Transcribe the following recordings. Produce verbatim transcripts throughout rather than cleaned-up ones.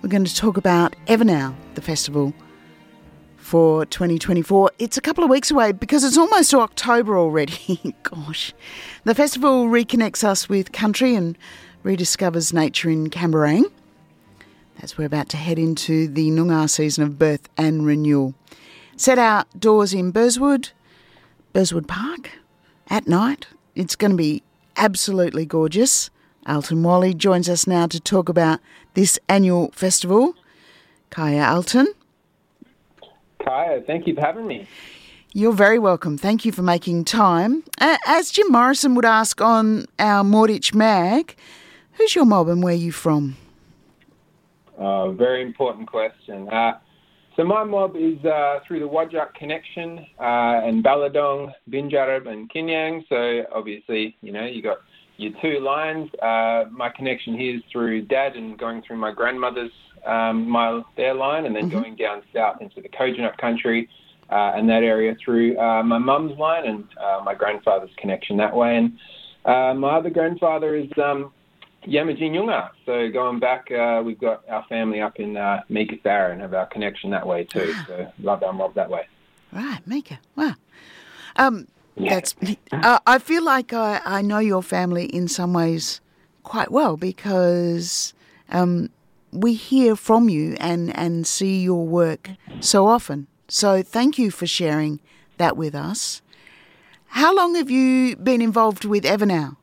We're going to talk about Evernow, the festival for twenty twenty-four. It's a couple of weeks away because it's almost October already. Gosh. The festival reconnects us with country and rediscovers nature in Camberang. As we're about to head into the Noongar season of birth and renewal. Set outdoors in Burswood, Burswood Park, at night. It's going to be absolutely gorgeous. Alton Wally joins us now to talk about this annual festival. Kaya Alton. Kaya, thank you for having me. You're very welcome. Thank you for making time. As Jim Morrison would ask on our Mordich Mag, who's your mob and where are you from? Uh, very important question. Uh, so my mob is uh, through the Whadjuk connection uh, and Balladong, Binjarab and Kinyang. So obviously, you know, you got your two lines. Uh, my connection here is through Dad and going through my grandmother's um, my their line, and then mm-hmm. going down south into the Kojonup country uh, and that area through uh, my mum's line and uh, my grandfather's connection that way. And uh, my other grandfather is um, Yamajin Yunga. So going back, uh, we've got our family up in uh, Meekatharra and have our connection that way too. Wow. So love our mob that way. Right, Meeka. Wow. Um, Yeah. That's. Uh, I feel like I, I know your family in some ways quite well because um, we hear from you and, and see your work so often. So thank you for sharing that with us. How long have you been involved with Evernow?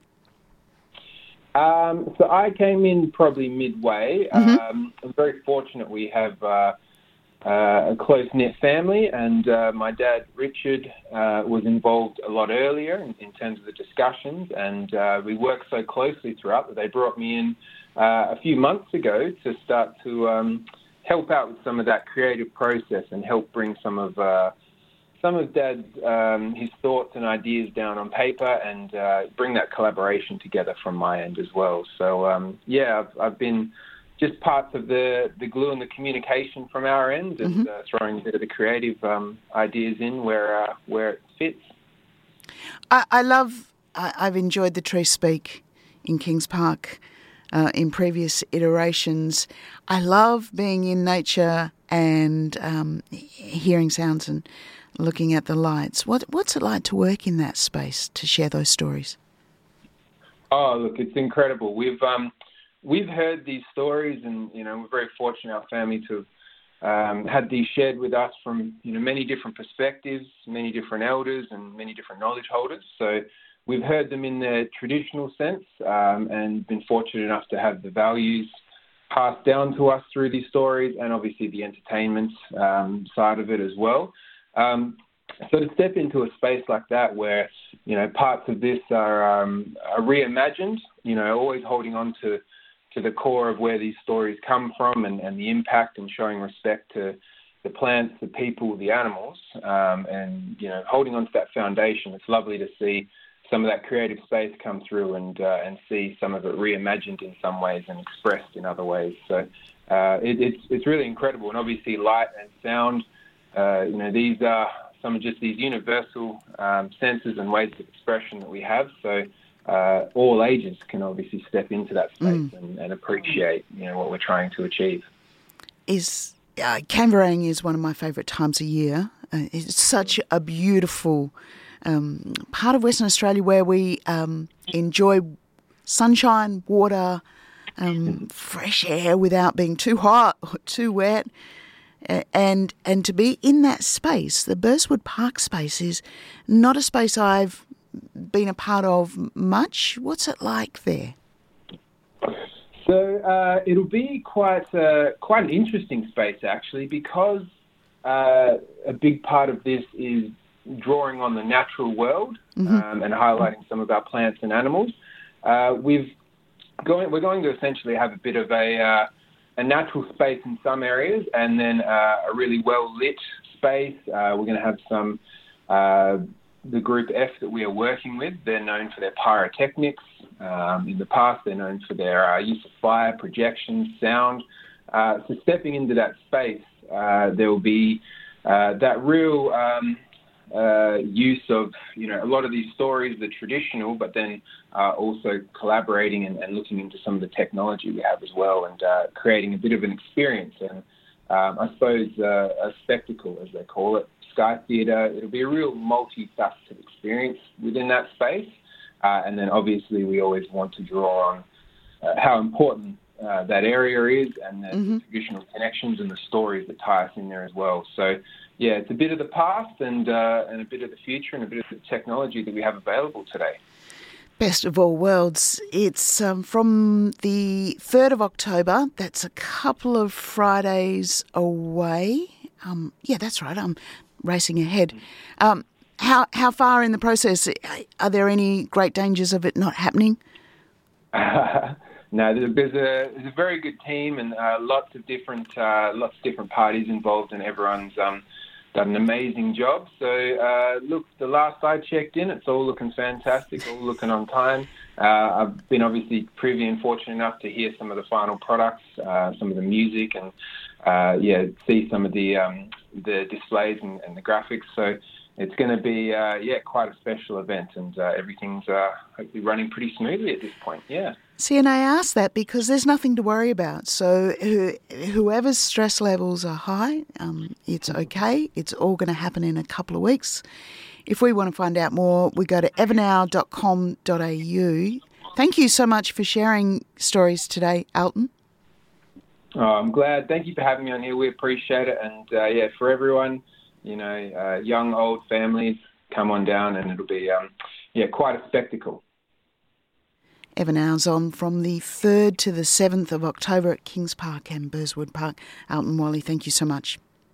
Um, so I came in probably midway. Mm-hmm. Um, I'm very fortunate we have uh, Uh, a close-knit family, and uh, my dad, Richard, uh, was involved a lot earlier in, in terms of the discussions, and uh, we worked so closely throughout that they brought me in uh, a few months ago to start to um, help out with some of that creative process and help bring some of uh, some of Dad's um, his thoughts and ideas down on paper and uh, bring that collaboration together from my end as well. So, um, yeah, I've, I've been just parts of the, the glue and the communication from our end and mm-hmm. uh, throwing a bit of the creative um, ideas in where uh, where it fits. I, I love, I, I've enjoyed the Tree Speak in Kings Park uh, in previous iterations. I love being in nature and um, hearing sounds and looking at the lights. What What's it like to work in that space, to share those stories? Oh, look, it's incredible. We've... Um, We've heard these stories, and you know we're very fortunate, our family, to have um, had these shared with us from you know many different perspectives, many different elders, and many different knowledge holders. So we've heard them in the traditional sense, um, and been fortunate enough to have the values passed down to us through these stories, and obviously the entertainment um, side of it as well. Um, so to step into a space like that, where you know parts of this are, um, are reimagined, you know, always holding on to to the core of where these stories come from and, and the impact and showing respect to the plants, the people, the animals, um, and, you know, holding on to that foundation. It's lovely to see some of that creative space come through and uh, and see some of it reimagined in some ways and expressed in other ways. So uh, it, it's it's really incredible. And obviously light and sound, uh, you know, these are some of just these universal um, senses and ways of expression that we have. So Uh, all ages can obviously step into that space mm. and, and appreciate, you know, what we're trying to achieve. Is uh, Camberang is one of my favourite times of year. Uh, it's such a beautiful um, part of Western Australia where we um, enjoy sunshine, water, um, fresh air without being too hot or too wet. Uh, and and to be in that space, the Burswood Park space is not a space I've been a part of much. What's it like there? So uh, it'll be quite uh, quite an interesting space actually, because uh, a big part of this is drawing on the natural world mm-hmm. um, and highlighting some of our plants and animals. Uh, we've going we're going to essentially have a bit of a uh, a natural space in some areas, and then uh, a really well lit space. Uh, we're going to have some. Uh, The group F that we are working with, they're known for their pyrotechnics. Um, in the past, they're known for their uh, use of fire, projection, sound. Uh, so stepping into that space, uh, there will be uh, that real um, uh, use of, you know, a lot of these stories, the traditional, but then uh, also collaborating and, and looking into some of the technology we have as well, and uh, creating a bit of an experience and um, I suppose uh, a spectacle, as they call it, Sky Theatre. It'll be a real multifaceted experience within that space, uh, and then obviously we always want to draw on uh, how important uh, that area is, and the mm-hmm. traditional connections and the stories that tie us in there as well. So, yeah, it's a bit of the past and uh, and a bit of the future and a bit of the technology that we have available today. Best of all worlds. It's um, from the third of October. That's a couple of Fridays away. Um, yeah, that's right. I'm racing ahead. Um, how how far in the process? Are there any great dangers of it not happening? Uh, no, there's a there's a very good team and uh, lots of different uh, lots of different parties involved, and everyone's um, done an amazing job. So, uh, look, the last I checked in, it's all looking fantastic, all looking on time. Uh, I've been obviously privy and fortunate enough to hear some of the final products, uh, some of the music, and uh, yeah, see some of the um, the displays and, and the graphics. So it's going to be uh, yeah quite a special event, and uh, everything's uh, hopefully running pretty smoothly at this point. Yeah. See, and I ask that because there's nothing to worry about. So who, whoever's stress levels are high, um, it's okay. It's all going to happen in a couple of weeks. If we want to find out more, we go to evernow dot com dot a u. Thank you so much for sharing stories today, Alton. Oh, I'm glad. Thank you for having me on here. We appreciate it. And, uh, yeah, for everyone, you know, uh, young, old families, come on down and it'll be, um, yeah, quite a spectacle. Evernow's on from the third to the seventh of October at Kings Park and Burswood Park. Alton Wally, thank you so much.